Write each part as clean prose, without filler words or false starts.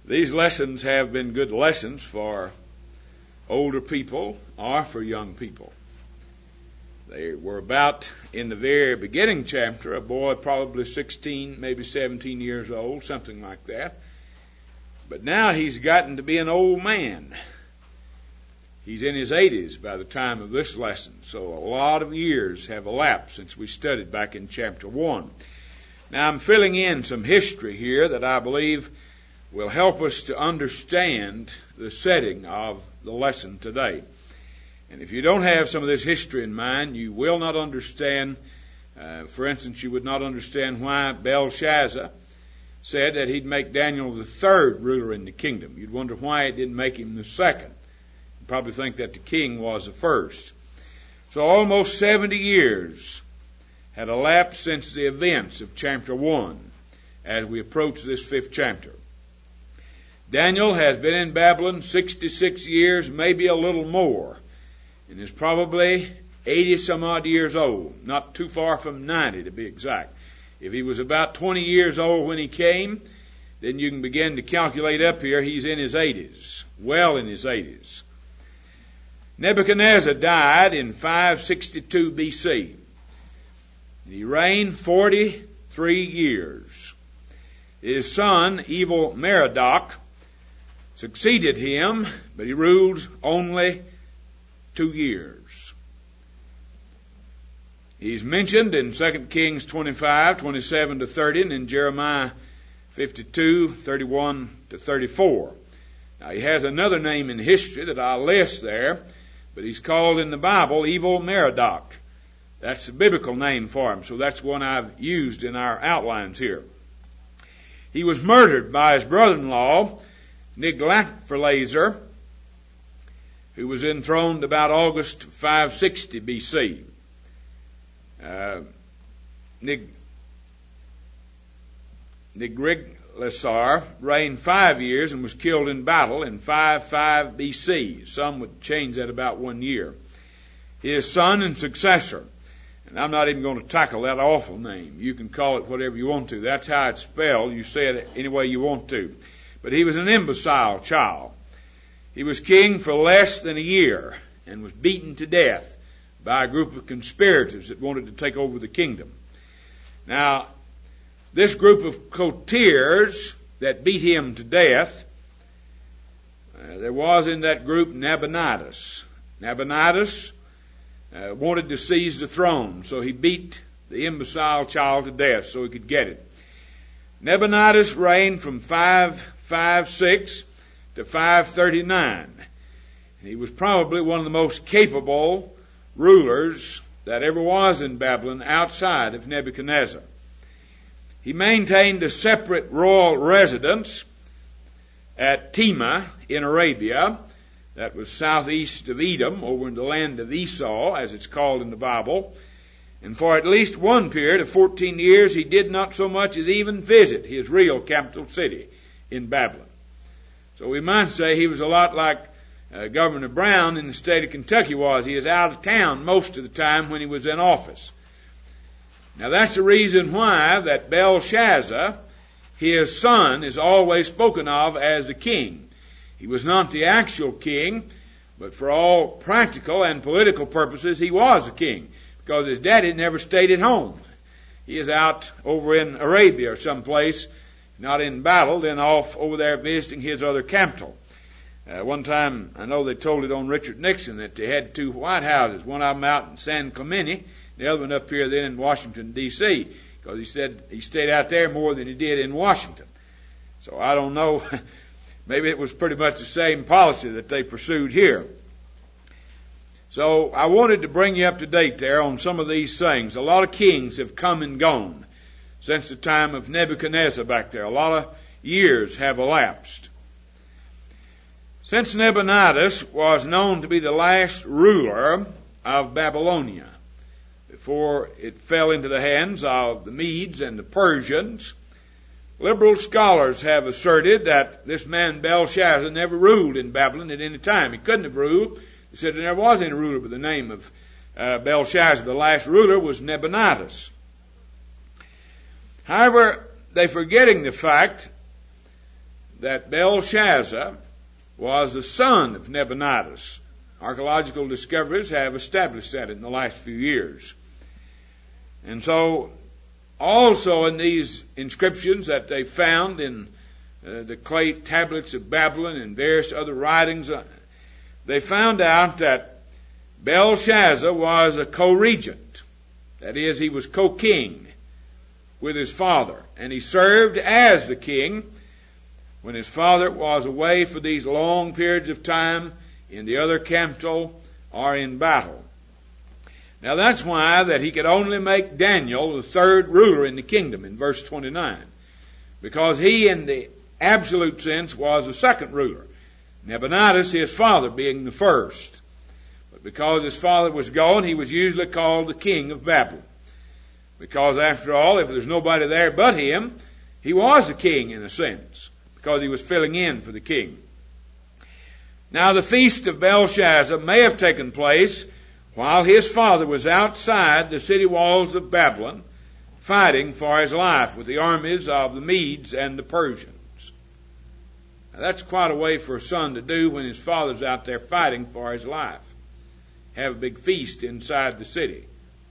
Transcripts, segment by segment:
These lessons have been good lessons for older people or for young people. They were about, in the very beginning chapter, a boy probably 16, maybe 17 years old, something like that. But now he's gotten to be an old man. He's in his 80s by the time of this lesson. So a lot of years have elapsed since we studied back in chapter 1. Now I'm filling in some history here that I believe will help us to understand the setting of the lesson today. And if you don't have some of this history in mind, you will not understand. For instance, you would not understand why Belshazzar said that he'd make Daniel the third ruler in the kingdom. You'd wonder why it didn't make him the second. You'd probably think that the king was the first. So almost 70 years had elapsed since the events of chapter 1 as we approach this 5th chapter. Daniel has been in Babylon 66 years, maybe a little more, and is probably 80 some odd years old, not too far from 90 to be exact. If he was about 20 years old when he came, then you can begin to calculate up here, he's in his 80s, well in his 80s. Nebuchadnezzar died in 562 BC. He reigned 43 years. His son, Evil Merodach, succeeded him, but he ruled only 2 years. He's mentioned in 2 Kings 25, 27 to 30, and in Jeremiah 52, 31 to 34. Now he has another name in history that I'll list there, but he's called in the Bible Evil Merodach. That's the biblical name for him, so that's one I've used in our outlines here. He was murdered by his brother-in-law, Niglathpileser, who was enthroned about August 560 BC. Niglathpileser reigned 5 years and was killed in battle in 55 BC. Some would change that about 1 year. His son and successor, and I'm not even going to tackle that awful name. You can call it whatever you want to. That's how it's spelled. You say it any way you want to. But he was an imbecile child. He was king for less than a year and was beaten to death by a group of conspirators that wanted to take over the kingdom. Now, this group of courtiers that beat him to death, there was in that group Nabonidus. Nabonidus wanted to seize the throne, so he beat the imbecile child to death so he could get it. Nabonidus reigned from 556 to 539. He was probably one of the most capable rulers that ever was in Babylon outside of Nebuchadnezzar. He maintained a separate royal residence at Tema in Arabia, that was southeast of Edom, over in the land of Esau, as it's called in the Bible. And for at least one period of 14 years, he did not so much as even visit his real capital city in Babylon. So we might say he was a lot like Governor Brown in the state of Kentucky was. He is out of town most of the time when he was in office. Now that's the reason why that Belshazzar, his son, is always spoken of as the king. He was not the actual king, but for all practical and political purposes, he was a king, because his daddy never stayed at home. He is out over in Arabia or someplace, not in battle, then off over there visiting his other capital. One time, I know they told it on Richard Nixon that they had 2 White Houses, one of them out in San Clemente, the other one up here then in Washington, D.C., because he said he stayed out there more than he did in Washington. So I don't know. Maybe it was pretty much the same policy that they pursued here. So I wanted to bring you up to date there on some of these things. A lot of kings have come and gone since the time of Nebuchadnezzar back there. A lot of years have elapsed. Since Nabonidus was known to be the last ruler of Babylonia, before it fell into the hands of the Medes and the Persians, liberal scholars have asserted that this man Belshazzar never ruled in Babylon at any time. He couldn't have ruled. They said there never was any ruler by the name of Belshazzar. The last ruler was Nabonidus. However, they're forgetting the fact that Belshazzar was the son of Nabonidus. Archaeological discoveries have established that in the last few years. And so, also in these inscriptions that they found in the clay tablets of Babylon and various other writings, they found out that Belshazzar was a co-regent. That is, he was co-king with his father. And he served as the king when his father was away for these long periods of time in the other capital or in battle. Now that's why that he could only make Daniel the third ruler in the kingdom in verse 29. Because he, in the absolute sense, was the second ruler. Nabonidus, his father, being the first. But because his father was gone, he was usually called the king of Babylon. Because after all, if there's nobody there but him, he was the king in a sense. Because he was filling in for the king. Now the feast of Belshazzar may have taken place while his father was outside the city walls of Babylon, fighting for his life with the armies of the Medes and the Persians. Now that's quite a way for a son to do when his father's out there fighting for his life. Have a big feast inside the city.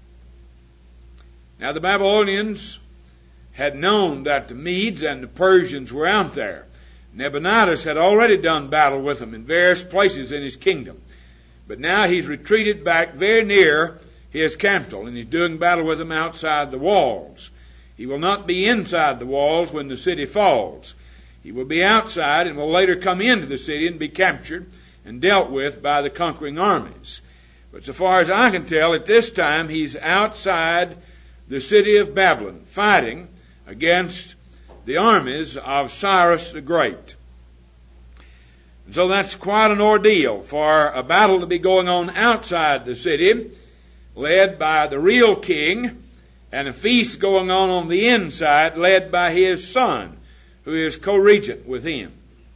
Now the Babylonians had known that the Medes and the Persians were out there. Nabonidus had already done battle with them in various places in his kingdom. But now he's retreated back very near his capital, and he's doing battle with them outside the walls. He will not be inside the walls when the city falls. He will be outside and will later come into the city and be captured and dealt with by the conquering armies. But so far as I can tell, at this time, he's outside the city of Babylon, fighting against the armies of Cyrus the Great. And so that's quite an ordeal for a battle to be going on outside the city, led by the real king, and a feast going on the inside, led by his son, who is co-regent with him.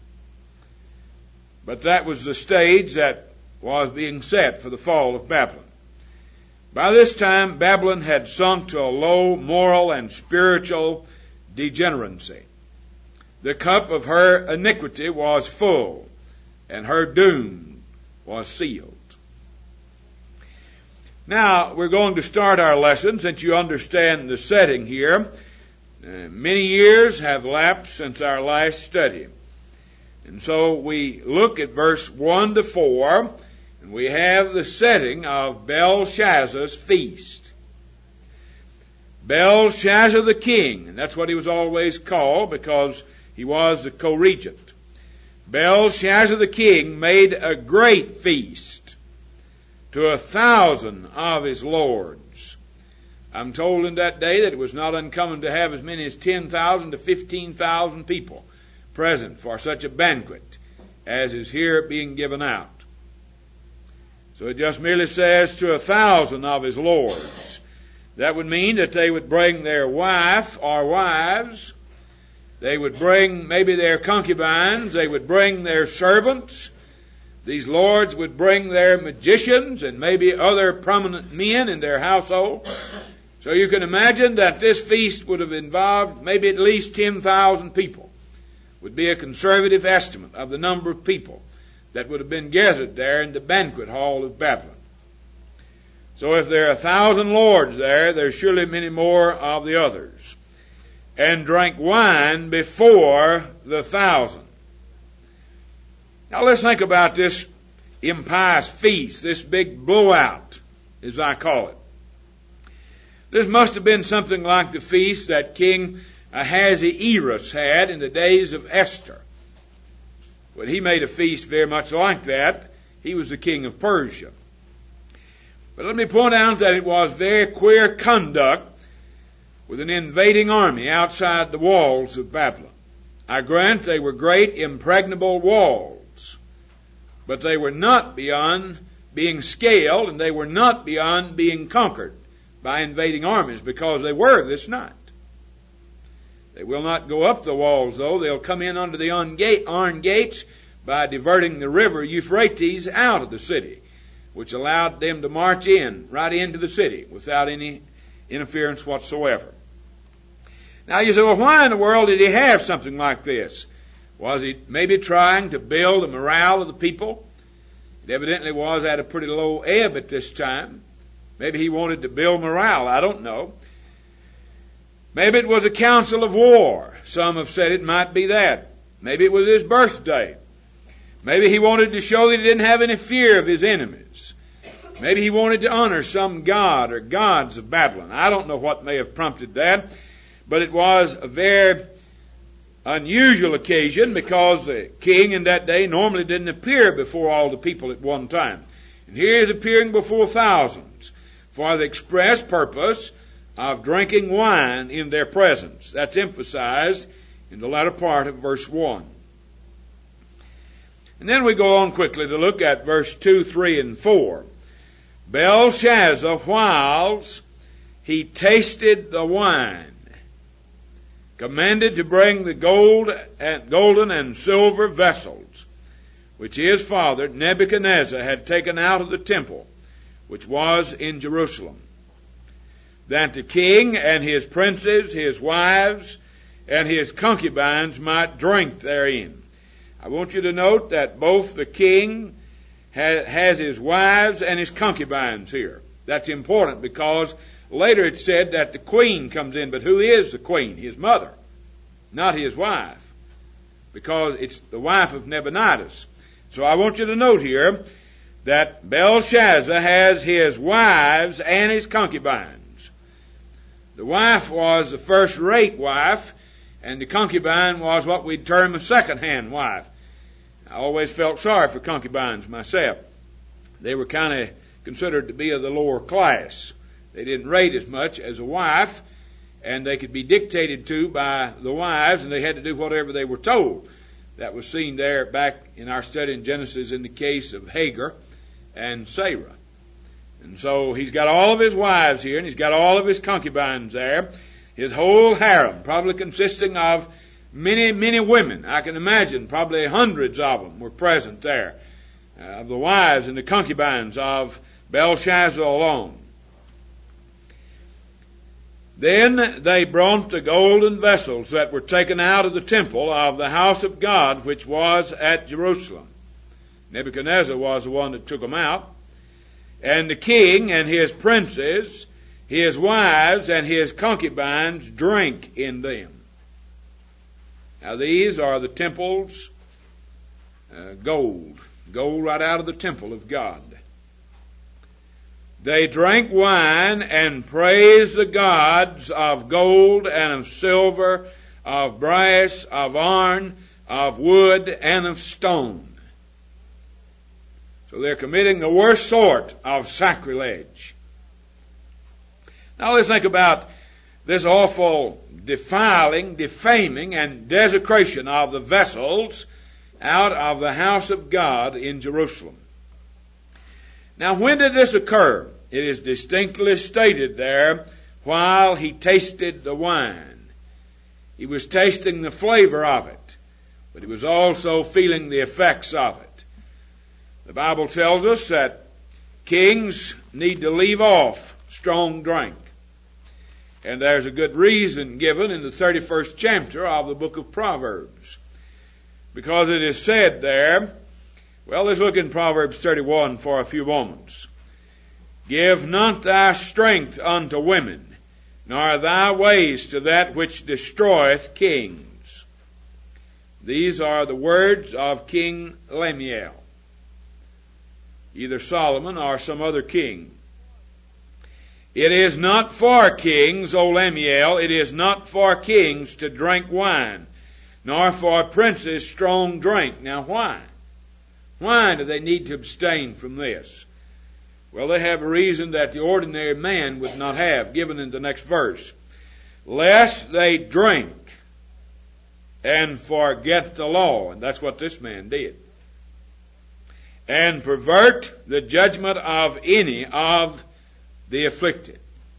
But that was the stage that was being set for the fall of Babylon. By this time, Babylon had sunk to a low moral and spiritual degeneracy. The cup of her iniquity was full, and her doom was sealed. Now, we're going to start our lesson, since you understand the setting here. Many years have lapsed since our last study. And so we look at verse 1 to 4, and we have the setting of Belshazzar's feast. Belshazzar the king, and that's what he was always called because he was the co-regent. Belshazzar the king made a great feast to 1,000 of his lords. I'm told in that day that it was not uncommon to have as many as 10,000 to 15,000 people present for such a banquet as is here being given out. So it just merely says to 1,000 of his lords. That would mean that they would bring their wife or wives. They would bring maybe their concubines. They would bring their servants. These lords would bring their magicians and maybe other prominent men in their household. So you can imagine that this feast would have involved maybe at least 10,000 people. Would be a conservative estimate of the number of people that would have been gathered there in the banquet hall of Babylon. So if there are 1,000 lords there, there's surely many more of the others. And drank wine before the 1,000. Now let's think about this impious feast, this big blowout, as I call it. This must have been something like the feast that King Ahasuerus had in the days of Esther. When he made a feast very much like that, he was the king of Persia. But let me point out that it was very queer conduct with an invading army outside the walls of Babylon. I grant they were great impregnable walls, but they were not beyond being scaled, and they were not beyond being conquered by invading armies, because they were this night. They will not go up the walls, though. They'll come in under the iron gates by diverting the river Euphrates out of the city, which allowed them to march in, right into the city, without any interference whatsoever. Now you say, well, why in the world did he have something like this? Was he maybe trying to build the morale of the people? It evidently was at a pretty low ebb at this time. Maybe he wanted to build morale. I don't know. Maybe it was a council of war. Some have said it might be that. Maybe it was his birthday. Maybe he wanted to show that he didn't have any fear of his enemies. Maybe he wanted to honor some god or gods of Babylon. I don't know what may have prompted that, but it was a very unusual occasion because the king in that day normally didn't appear before all the people at one time. And here he is appearing before thousands for the express purpose of drinking wine in their presence. That's emphasized in the latter part of verse 1. And then we go on quickly to look at verse 2, 3, and 4. Belshazzar, whiles he tasted the wine, commanded to bring the golden and silver vessels, which his father Nebuchadnezzar had taken out of the temple, which was in Jerusalem, that the king and his princes, his wives, and his concubines might drink therein. I want you to note that both the king has his wives and his concubines here. That's important because later it said that the queen comes in. But who is the queen? His mother, not his wife, because it's the wife of Nabonidus. So I want you to note here that Belshazzar has his wives and his concubines. The wife was the first-rate wife, and the concubine was what we'd term a second-hand wife. I always felt sorry for concubines myself. They were kind of considered to be of the lower class. They didn't rate as much as a wife, and they could be dictated to by the wives, and they had to do whatever they were told. That was seen there back in our study in Genesis in the case of Hagar and Sarah. And so he's got all of his wives here, and he's got all of his concubines there. His whole harem, probably consisting of many, many women. I can imagine probably hundreds of them were present there, of the wives and the concubines of Belshazzar alone. Then they brought the golden vessels that were taken out of the temple of the house of God, which was at Jerusalem. Nebuchadnezzar was the one that took them out. And the king and his princes, his wives, and his concubines drink in them. Now these are the temple's gold right out of the temple of God. They drank wine and praised the gods of gold and of silver, of brass, of iron, of wood, and of stone. So they're committing the worst sort of sacrilege. Now let's think about this awful defiling, defaming, and desecration of the vessels out of the house of God in Jerusalem. Now, when did this occur? It is distinctly stated there, while he tasted the wine. He was tasting the flavor of it, but he was also feeling the effects of it. The Bible tells us that kings need to leave off strong drink. And there's a good reason given in the 31st chapter of the book of Proverbs. Because it is said there, well, let's look in Proverbs 31 for a few moments. Give not thy strength unto women, nor thy ways to that which destroyeth kings. These are the words of King Lemuel, either Solomon or some other king. It is not for kings, O Lemuel, it is not for kings to drink wine, nor for princes strong drink. Now why? Why do they need to abstain from this? Well, they have a reason that the ordinary man would not have, given in the next verse. Lest they drink and forget the law. And that's what this man did. And pervert the judgment of any of the afflicted.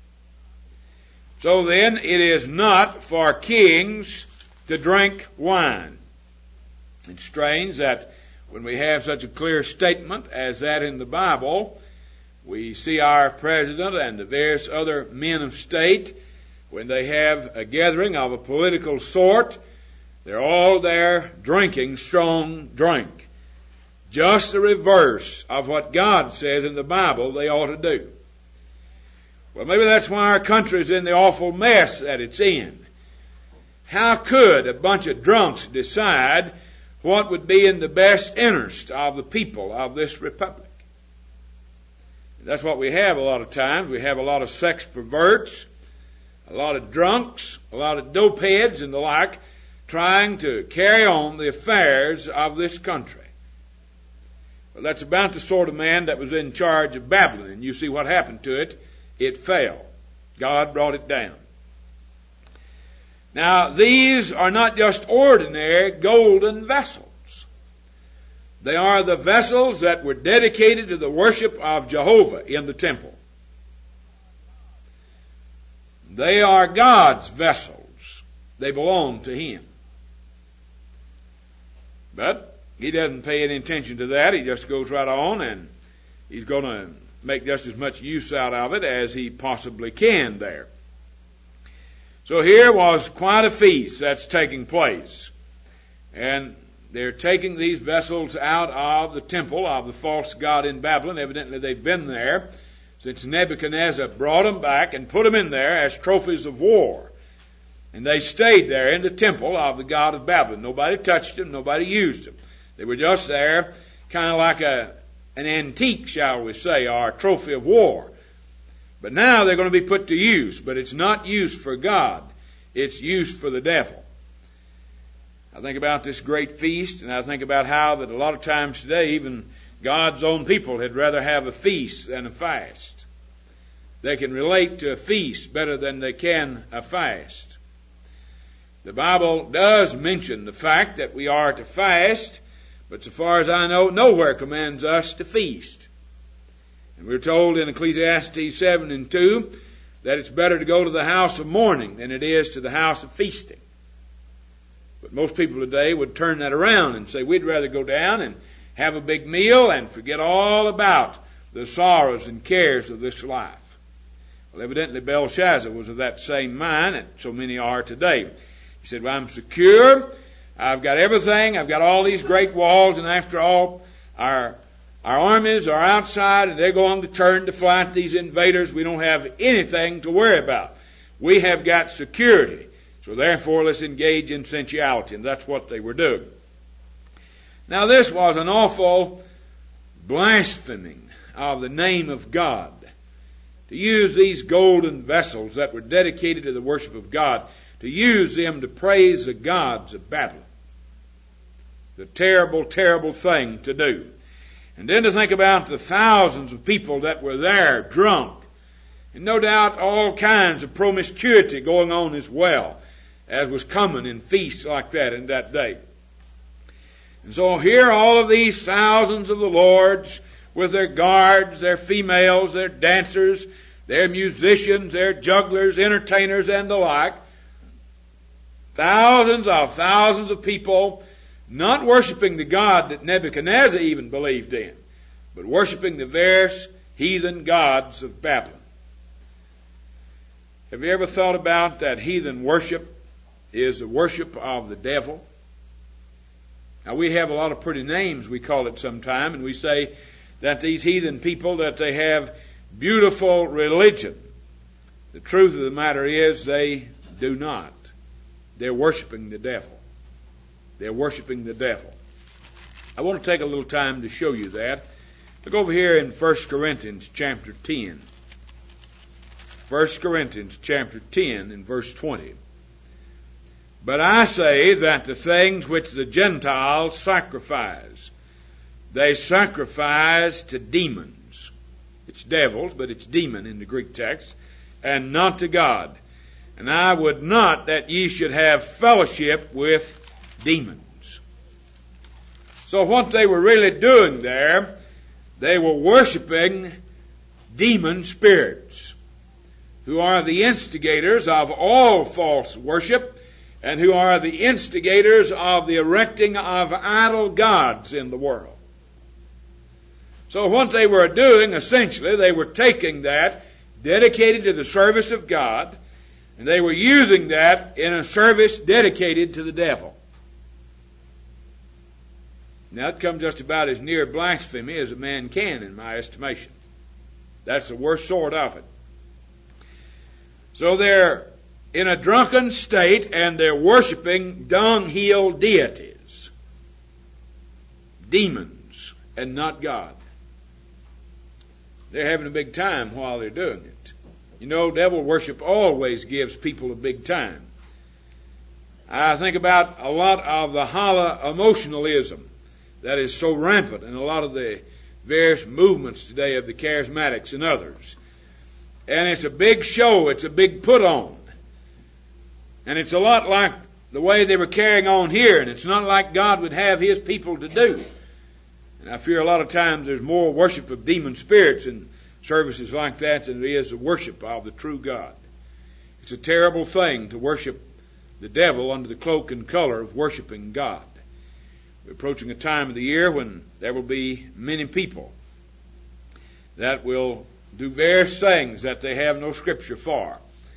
So then, it is not for kings to drink wine. It's strange that when we have such a clear statement as that in the Bible, we see our president and the various other men of state, when they have a gathering of a political sort, They're all there drinking strong drink. Just the reverse of what God says in the Bible they ought to do. Well, maybe that's why our country's in the awful mess that it's in. How could a bunch of drunks decide what would be in the best interest of the people of this republic? That's what we have a lot of times. We have a lot of sex perverts, a lot of drunks, a lot of dopeheads and the like, trying to carry on the affairs of this country. Well, that's about the sort of man that was in charge of Babylon. And you see what happened to it. It fell. God brought it down. Now, these are not just ordinary golden vessels. They are the vessels that were dedicated to the worship of Jehovah in the temple. They are God's vessels. They belong to Him. But He doesn't pay any attention to that. He just goes right on, and He's going to make just as much use out of it as He possibly can there. So here was quite a feast that's taking place. And they're taking these vessels out of the temple of the false god in Babylon. Evidently they've been there since Nebuchadnezzar brought them back and put them in there as trophies of war. And they stayed there in the temple of the god of Babylon. Nobody touched them. Nobody used them. They were just there kind of like an antique, shall we say, or a trophy of war. But now they're going to be put to use. But it's not used for God. It's used for the devil. I think about this great feast, and I think about how that a lot of times today, even God's own people had rather have a feast than a fast. They can relate to a feast better than they can a fast. The Bible does mention the fact that we are to fast, but so far as I know, nowhere commands us to feast. And we're told in Ecclesiastes 7:2 that it's better to go to the house of mourning than it is to the house of feasting. But most people today would turn that around and say we'd rather go down and have a big meal and forget all about the sorrows and cares of this life. Well, evidently Belshazzar was of that same mind, and so many are today. He said, well, I'm secure. I've got everything. I've got all these great walls, and after all, our armies are outside, and they're going to turn to fight these invaders. We don't have anything to worry about. We have got security. So therefore, let's engage in sensuality. And that's what they were doing. Now, this was an awful blaspheming of the name of God. To use these golden vessels that were dedicated to the worship of God, to use them to praise the gods of Babylon. The terrible, terrible thing to do. And then to think about the thousands of people that were there, drunk. And no doubt all kinds of promiscuity going on as well, as was common in feasts like that in that day. And so here all of these thousands of the lords with their guards, their females, their dancers, their musicians, their jugglers, entertainers, and the like. Thousands of people not worshiping the God that Nebuchadnezzar even believed in, but worshiping the various heathen gods of Babylon. Have you ever thought about that heathen worship is the worship of the devil? Now, we have a lot of pretty names, we call it sometime, and we say that these heathen people, that they have beautiful religion. The truth of the matter is they do not. They're worshiping the devil. They're worshiping the devil. I want to take a little time to show you that. Look over here in 1 Corinthians chapter 10. 1 Corinthians chapter 10 and verse 20. But I say that the things which the Gentiles sacrifice, they sacrifice to demons. It's devils, but it's demon in the Greek text, and not to God. And I would not that ye should have fellowship with demons. So what they were really doing there, they were worshiping demon spirits, who are the instigators of all false worship, and who are the instigators of the erecting of idol gods in the world. So what they were doing, essentially, they were taking that, dedicated to the service of God, and they were using that in a service dedicated to the devil. Now, that comes just about as near blasphemy as a man can, in my estimation. That's the worst sort of it. So they're in a drunken state, and they're worshiping dunghill deities, demons, and not God. They're having a big time while they're doing it. You know, devil worship always gives people a big time. I think about a lot of the holla emotionalism that is so rampant in a lot of the various movements today of the charismatics and others. And it's a big show. It's a big put on. And it's a lot like the way they were carrying on here, and it's not like God would have His people to do. And I fear a lot of times there's more worship of demon spirits in services like that than there is the worship of the true God. It's a terrible thing to worship the devil under the cloak and color of worshiping God. We're approaching a time of the year when there will be many people that will do various things that they have no scripture for.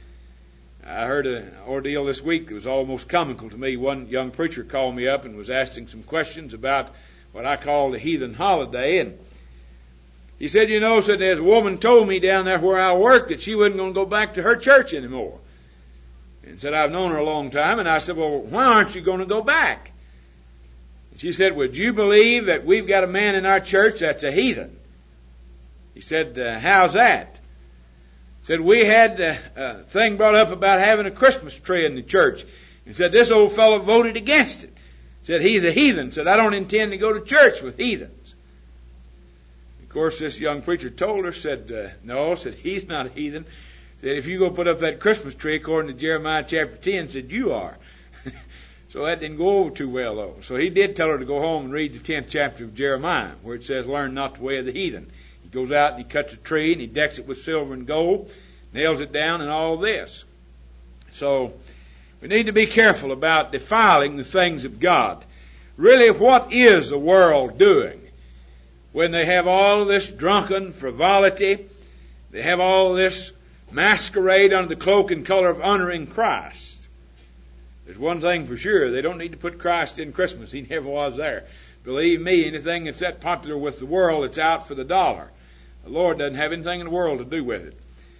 I heard an ordeal this week that was almost comical to me. One young preacher called me up and was asking some questions about what I call the heathen holiday. And he said, you know, said there's a woman told me down there where I work that she wasn't going to go back to her church anymore. And said, I've known her a long time. And I said, well, why aren't you going to go back? And she said, would you believe that we've got a man in our church that's a heathen? He said, how's that? He said, we had a thing brought up about having a Christmas tree in the church. He said, this old fellow voted against it. Said he's a heathen. Said I don't intend to go to church with heathens. Of course, this young preacher told her, said no, said he's not a heathen. Said if you go put up that Christmas tree according to Jeremiah chapter 10, said you are. So that didn't go over too well though. So he did tell her to go home and read the 10th chapter of Jeremiah, where it says, learn not the way of the heathen. He goes out and he cuts a tree and he decks it with silver and gold, nails it down and all this. So we need to be careful about defiling the things of God. Really, what is the world doing when they have all of this drunken frivolity? They have all of this masquerade under the cloak and color of honoring Christ. There's one thing for sure. They don't need to put Christ in Christmas. He never was there. Believe me, anything that's that popular with the world, it's out for the dollar. The Lord doesn't have anything in the world to do with it.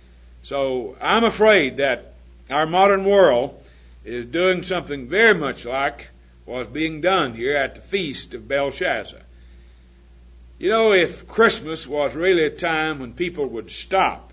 So I'm afraid that our modern world is doing something very much like was being done here at the feast of Belshazzar. You know, if Christmas was really a time when people would stop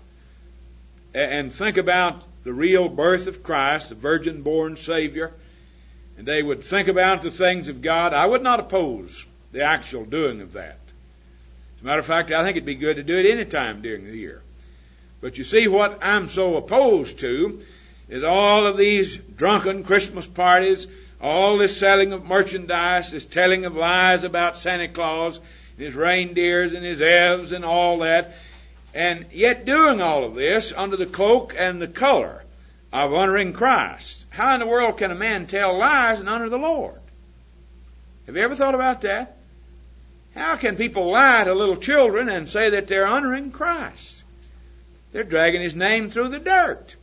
and think about the real birth of Christ, the virgin-born Savior, and they would think about the things of God, I would not oppose the actual doing of that. As a matter of fact, I think it'd be good to do it any time during the year. But you see, what I'm so opposed to is all of these drunken Christmas parties, all this selling of merchandise, this telling of lies about Santa Claus, and his reindeers and his elves and all that, and yet doing all of this under the cloak and the color of honoring Christ. How in the world can a man tell lies and honor the Lord? Have you ever thought about that? How can people lie to little children and say that they're honoring Christ? They're dragging His name through the dirt.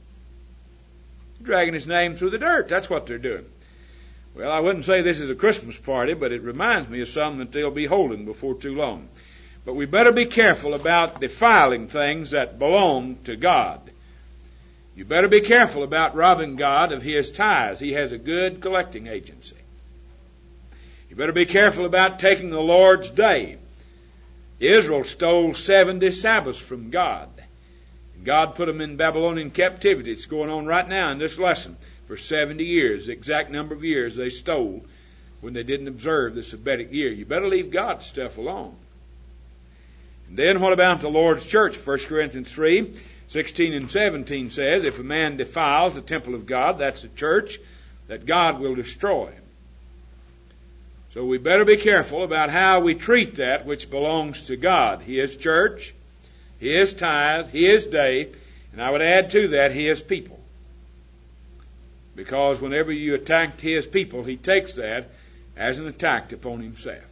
Dragging His name through the dirt. That's what they're doing. Well, I wouldn't say this is a Christmas party, but it reminds me of something that they'll be holding before too long. But we better be careful about defiling things that belong to God. You better be careful about robbing God of His tithes. He has a good collecting agency. You better be careful about taking the Lord's day. Israel stole 70 Sabbaths from God. God put them in Babylonian captivity. It's going on right now in this lesson. For 70 years, the exact number of years they stole when they didn't observe the Sabbatic year. You better leave God's stuff alone. And then what about the Lord's church? 1 Corinthians 3, 16 and 17 says, if a man defiles the temple of God, that's the church, that God will destroy. So we better be careful about how we treat that which belongs to God. His church, His tithe, His day, and I would add to that, His people. Because whenever you attack His people, He takes that as an attack upon Himself.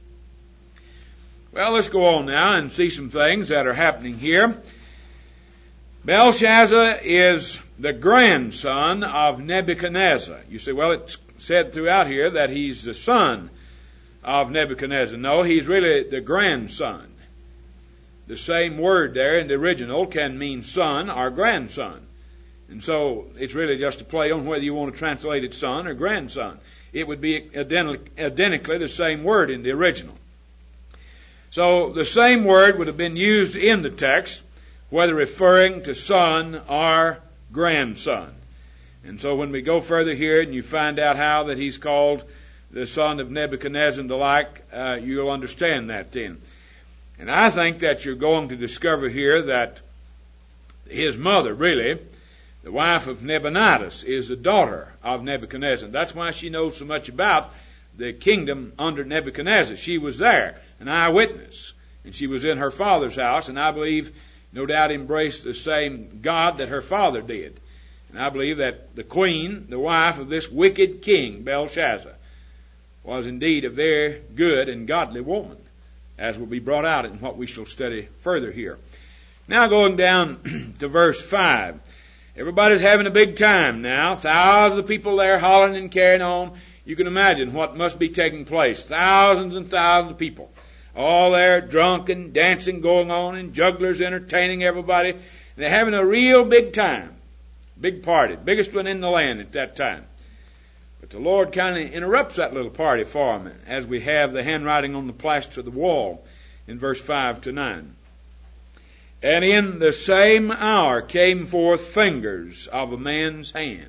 Well, let's go on now and see some things that are happening here. Belshazzar is the grandson of Nebuchadnezzar. You say, well, it's said throughout here that he's the son of Nebuchadnezzar. No, he's really the grandson. The same word there in the original can mean son or grandson. And so it's really just a play on whether you want to translate it son or grandson. It would be identically the same word in the original. So the same word would have been used in the text, whether referring to son or grandson. And so when we go further here and you find out how that he's called the son of Nebuchadnezzar and the like, you'll understand that then. And I think that you're going to discover here that his mother, really, the wife of Nabonidus, is the daughter of Nebuchadnezzar. That's why she knows so much about the kingdom under Nebuchadnezzar. She was there, an eyewitness, and she was in her father's house, and I believe, no doubt, embraced the same God that her father did. And I believe that the queen, the wife of this wicked king, Belshazzar, was indeed a very good and godly woman, as will be brought out in what we shall study further here. Now going down to verse 5. Everybody's having a big time now. Thousands of people there hollering and carrying on. You can imagine what must be taking place. Thousands and thousands of people. All there drunk and dancing going on, and jugglers entertaining everybody. And they're having a real big time. Big party. Biggest one in the land at that time. But the Lord kind of interrupts that little party for them as we have the handwriting on the plaster of the wall in verse 5 to 9. And in the same hour came forth fingers of a man's hand.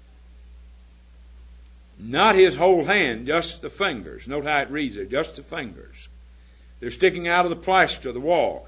Not his whole hand, just the fingers. Note how it reads there, just the fingers. They're sticking out of the plaster of the wall.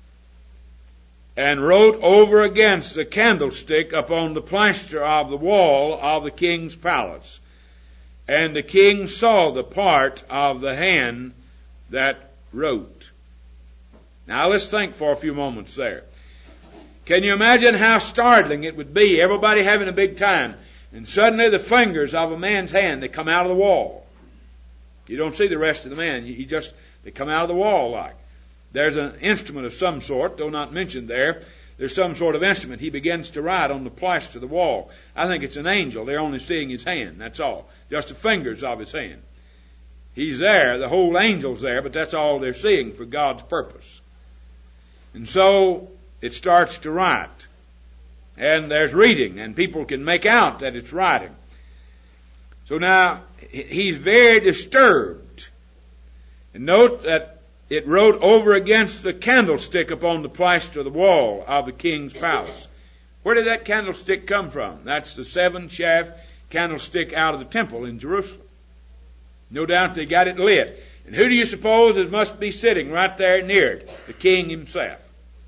And wrote over against the candlestick upon the plaster of the wall of the king's palace. And the king saw the part of the hand that wrote. Now let's think for a few moments there. Can you imagine how startling it would be, everybody having a big time, and suddenly the fingers of a man's hand, they come out of the wall. You don't see the rest of the man. They come out of the wall like. There's an instrument of some sort, though not mentioned there. There's some sort of instrument. He begins to write on the plaster of the wall. I think it's an angel. They're only seeing his hand, that's all. Just the fingers of his hand. He's there, the whole angel's there, but that's all they're seeing for God's purpose. And so it starts to write. And there's reading, and people can make out that it's writing. So now, he's very disturbed. And note that it wrote over against the candlestick upon the plaster of the wall of the king's palace. Where did that candlestick come from? That's the 7-shaft candlestick out of the temple in Jerusalem. No doubt they got it lit. And who do you suppose it must be sitting right there near it? The king himself.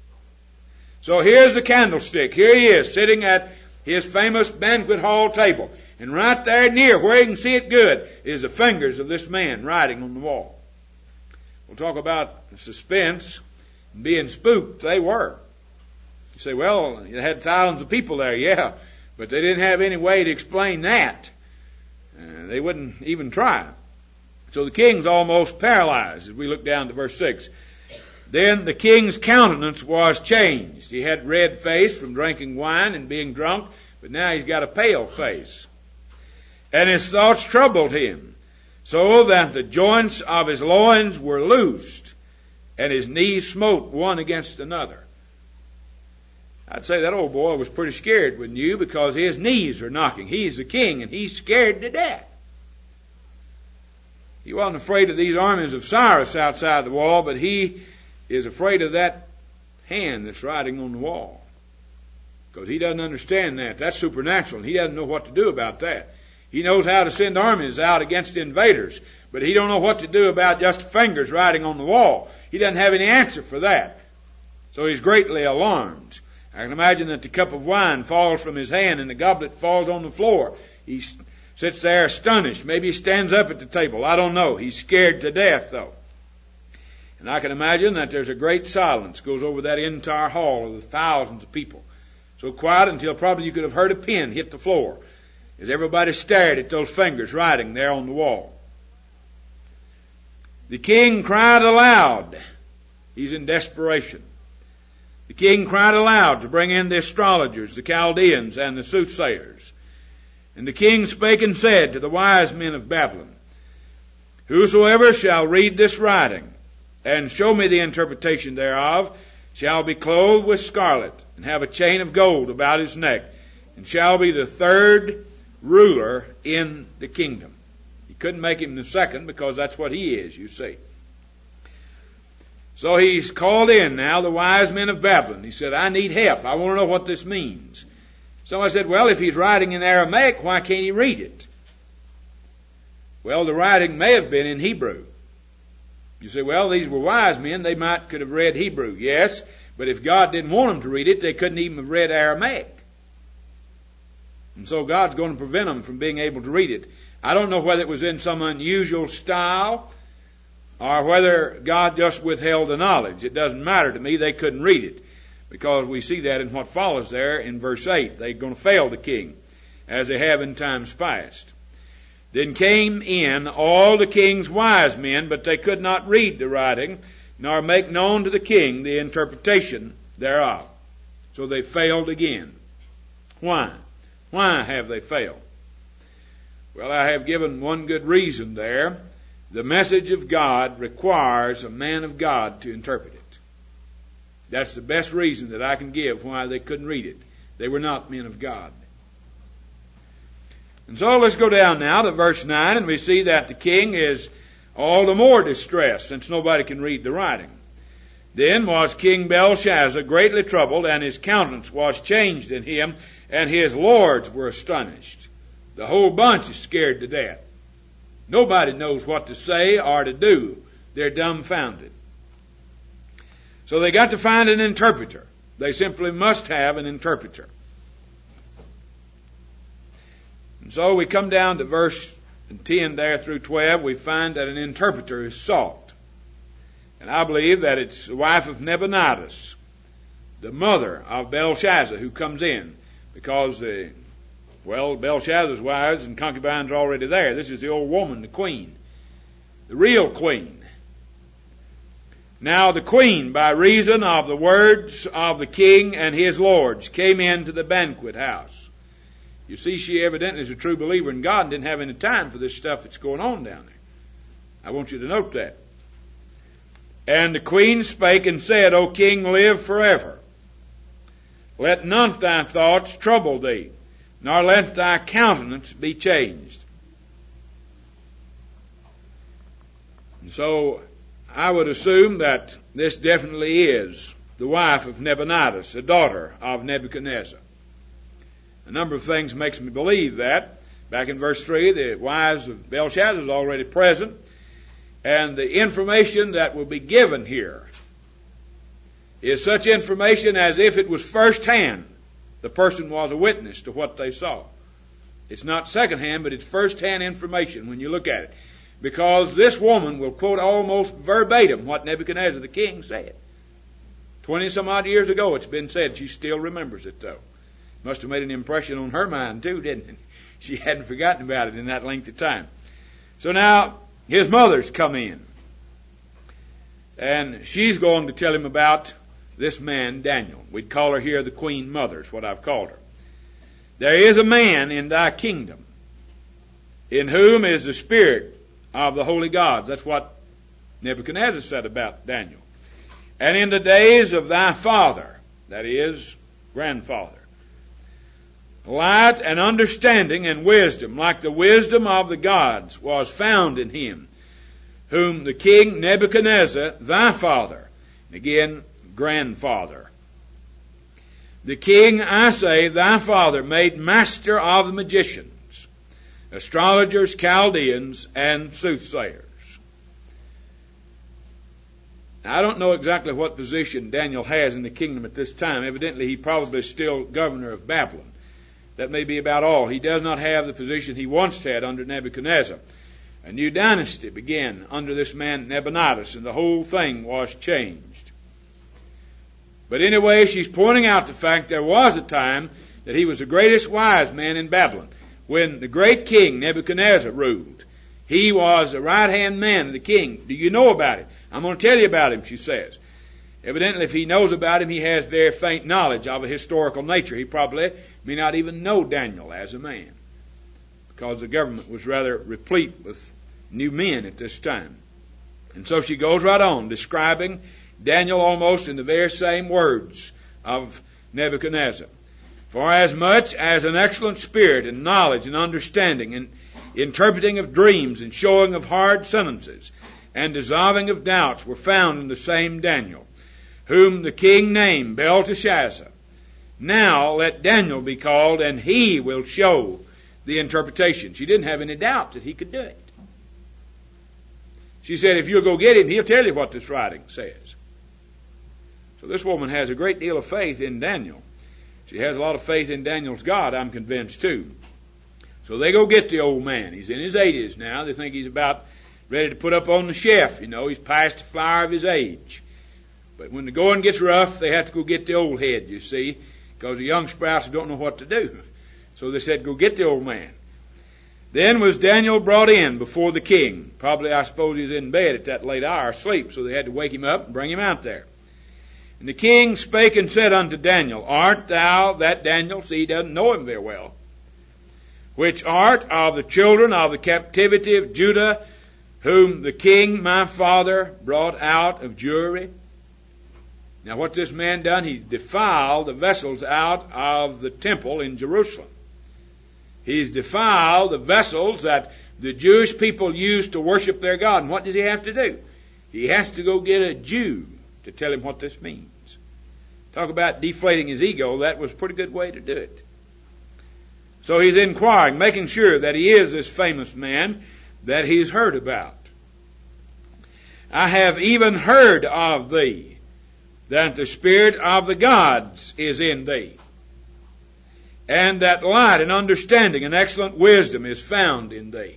So here's the candlestick. Here he is, sitting at his famous banquet hall table. And right there near, where you can see it good, is the fingers of this man writing on the wall. We'll talk about suspense and being spooked. They were. You say, well, you had thousands of people there. Yeah, but they didn't have any way to explain that. They wouldn't even try. So the king's almost paralyzed as we look down to verse 6. Then the king's countenance was changed. He had red face from drinking wine and being drunk, but now he's got a pale face. And his thoughts troubled him, so that the joints of his loins were loosed, and his knees smote one against another. I'd say that old boy was pretty scared, wouldn't you? Because his knees are knocking. He's the king, and he's scared to death. He wasn't afraid of these armies of Cyrus outside the wall, but he is afraid of that hand that's writing on the wall. Because he doesn't understand that. That's supernatural, and he doesn't know what to do about that. He knows how to send armies out against invaders, but he don't know what to do about just fingers writing on the wall. He doesn't have any answer for that. So he's greatly alarmed. I can imagine that the cup of wine falls from his hand and the goblet falls on the floor. He sits there astonished. Maybe he stands up at the table. I don't know. He's scared to death, though. And I can imagine that there's a great silence goes over that entire hall of the thousands of people. So quiet until probably you could have heard a pin hit the floor as everybody stared at those fingers writing there on the wall. The king cried aloud. He's in desperation. The king cried aloud to bring in the astrologers, the Chaldeans, and the soothsayers. And the king spake and said to the wise men of Babylon, Whosoever shall read this writing, and show me the interpretation thereof, shall be clothed with scarlet, and have a chain of gold about his neck, and shall be the third ruler in the kingdom. He couldn't make him the second, because that's what he is, you see. So he's called in now the wise men of Babylon. He said, I need help. I want to know what this means. So I said, well, if he's writing in Aramaic, why can't he read it? Well, the writing may have been in Hebrew. You say, well, these were wise men. They could have read Hebrew. Yes, but if God didn't want them to read it, they couldn't even have read Aramaic. And so God's going to prevent them from being able to read it. I don't know whether it was in some unusual style or whether God just withheld the knowledge. It doesn't matter to me. They couldn't read it, because we see that in what follows there in verse 8. They're going to fail the king, as they have in times past. Then came in all the king's wise men, but they could not read the writing, nor make known to the king the interpretation thereof. So they failed again. Why? Why have they failed? Well, I have given one good reason there. The message of God requires a man of God to interpret it. That's the best reason that I can give why they couldn't read it. They were not men of God. And so let's go down now to verse 9, and we see that the king is all the more distressed, since nobody can read the writing. Then was King Belshazzar greatly troubled, and his countenance was changed in him, and his lords were astonished. The whole bunch is scared to death. Nobody knows what to say or to do. They're dumbfounded. So they got to find an interpreter. They simply must have an interpreter. And so we come down to verse 10 there through 12. We find that an interpreter is sought. And I believe that it's the wife of Nabonidus, the mother of Belshazzar, who comes in, because Belshazzar's wives and concubines are already there. This is the old woman, the queen, the real queen. Now the queen, by reason of the words of the king and his lords, came into the banquet house. You see, she evidently is a true believer in God and didn't have any time for this stuff that's going on down there. I want you to note that. And the queen spake and said, O king, live forever. Let none thy thoughts trouble thee, nor let thy countenance be changed. And so I would assume that this definitely is the wife of Nabonidus, the daughter of Nebuchadnezzar. A number of things makes me believe that. Back in verse 3, the wives of Belshazzar is already present, and the information that will be given here is such information as if it was first-hand. The person was a witness to what they saw. It's not second-hand, but it's first-hand information when you look at it. Because this woman will quote almost verbatim what Nebuchadnezzar the king said. 20-some-odd years ago it's been said. She still remembers it, though. Must have made an impression on her mind, too, didn't it? She hadn't forgotten about it in that length of time. So now, his mother's come in. And she's going to tell him about this man, Daniel. We'd call her here the Queen Mother, is what I've called her. There is a man in thy kingdom, in whom is the spirit of the holy gods. That's what Nebuchadnezzar said about Daniel. And in the days of thy father, that is, grandfather, light and understanding and wisdom, like the wisdom of the gods, was found in him, whom the king Nebuchadnezzar, thy father, again, grandfather. The king, I say, thy father, made master of the magicians, astrologers, Chaldeans, and soothsayers. Now, I don't know exactly what position Daniel has in the kingdom at this time. Evidently, he probably is still governor of Babylon. That may be about all. He does not have the position he once had under Nebuchadnezzar. A new dynasty began under this man Nabonidus, and the whole thing was changed. But anyway, she's pointing out the fact there was a time that he was the greatest wise man in Babylon. When the great king Nebuchadnezzar ruled, he was the right-hand man of the king. Do you know about him? I'm going to tell you about him, she says. Evidently, if he knows about him, he has very faint knowledge of a historical nature. He probably may not even know Daniel as a man, because the government was rather replete with new men at this time. And so she goes right on, describing Daniel almost in the very same words of Nebuchadnezzar. For as much as an excellent spirit and knowledge and understanding and interpreting of dreams and showing of hard sentences and dissolving of doubts were found in the same Daniel, whom the king named Belteshazzar. Now let Daniel be called, and he will show the interpretation. She didn't have any doubt that he could do it. She said, if you'll go get him, he'll tell you what this writing says. So this woman has a great deal of faith in Daniel. She has a lot of faith in Daniel's God, I'm convinced, too. So they go get the old man. He's in his 80s now. They think he's about ready to put up on the shelf. You know, he's past the flower of his age. But when the going gets rough, they have to go get the old head, you see, because the young sprouts don't know what to do. So they said, go get the old man. Then was Daniel brought in before the king. Probably, I suppose, he was in bed at that late hour, asleep, so they had to wake him up and bring him out there. And the king spake and said unto Daniel, art thou that Daniel? See, he doesn't know him very well. Which art of the children of the captivity of Judah, whom the king my father brought out of Jewry? Now what's this man done? He's defiled the vessels out of the temple in Jerusalem. He's defiled the vessels that the Jewish people used to worship their God. And what does he have to do? He has to go get a Jew to tell him what this means. Talk about deflating his ego. That was a pretty good way to do it. So he's inquiring, making sure that he is this famous man that he's heard about. I have even heard of thee, that the spirit of the gods is in thee, and that light and understanding and excellent wisdom is found in thee.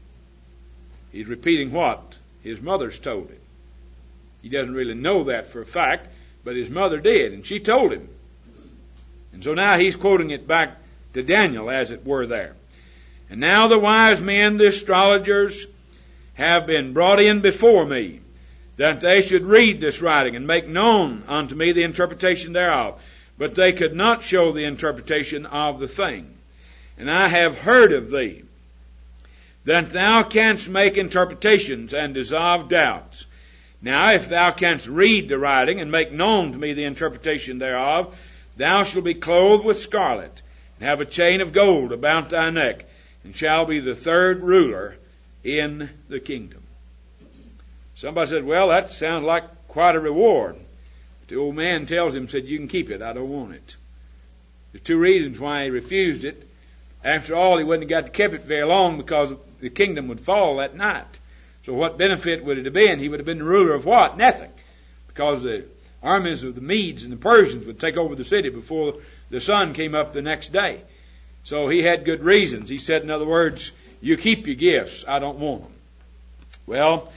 He's repeating what his mother's told him. He doesn't really know that for a fact, but his mother did, and she told him. And so now he's quoting it back to Daniel, as it were there. And now the wise men, the astrologers, have been brought in before me, that they should read this writing and make known unto me the interpretation thereof. But they could not show the interpretation of the thing. And I have heard of thee, that thou canst make interpretations and dissolve doubts. Now if thou canst read the writing and make known to me the interpretation thereof, thou shalt be clothed with scarlet, and have a chain of gold about thy neck, and shall be the third ruler in the kingdom. Somebody said, well, that sounds like quite a reward. The old man tells him, said, you can keep it, I don't want it. There's two reasons why he refused it. After all, he wouldn't have got to keep it very long, because the kingdom would fall that night. So what benefit would it have been? He would have been the ruler of what? Nothing. Because the armies of the Medes and the Persians would take over the city before the sun came up the next day. So he had good reasons. He said, in other words, you keep your gifts, I don't want them. Well,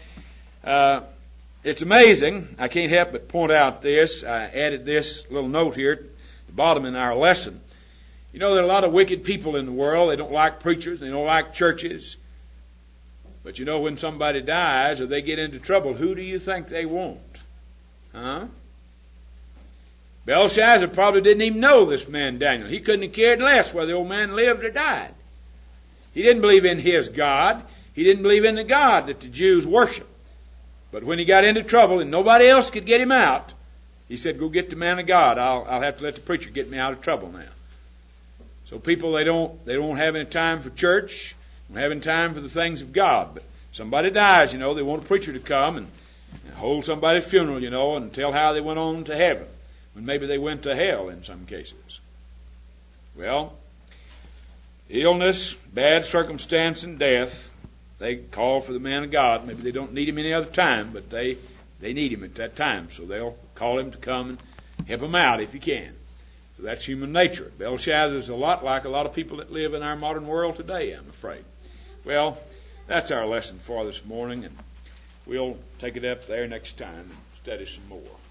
it's amazing. I can't help but point out this. I added this little note here at the bottom in our lesson. You know, there are a lot of wicked people in the world. They don't like preachers. They don't like churches. But you know, when somebody dies or they get into trouble, who do you think they want? Huh? Belshazzar probably didn't even know this man Daniel. He couldn't have cared less whether the old man lived or died. He didn't believe in his God. He didn't believe in the God that the Jews worship. But when he got into trouble and nobody else could get him out, he said, go get the man of God. I'll have to let the preacher get me out of trouble now. So people, they don't have any time for church, don't have any time for the things of God. But somebody dies, you know, they want a preacher to come and hold somebody's funeral, you know, and tell how they went on to heaven, when maybe they went to hell in some cases. Well, illness, bad circumstance, and death, they call for the man of God. Maybe they don't need him any other time, but they need him at that time. So they'll call him to come and help him out if he can. So that's human nature. Belshazzar is a lot like a lot of people that live in our modern world today, I'm afraid. Well, that's our lesson for this morning, and we'll take it up there next time and study some more.